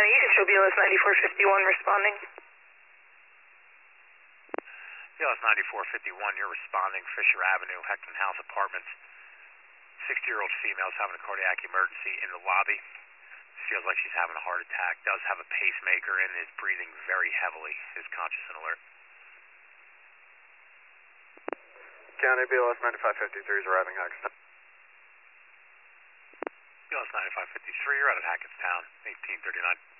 show BLS 9451 responding. BLS 9451, you're responding, Fisher Avenue, Hecton House Apartments. 60-year-old female is having a cardiac emergency in the lobby. Feels like she's having a heart attack. Does have a pacemaker and is breathing very heavily. Is conscious and alert. County BLS 9553 is arriving Hackettstown. BLS 9553, you're out of Hackettstown, 1839.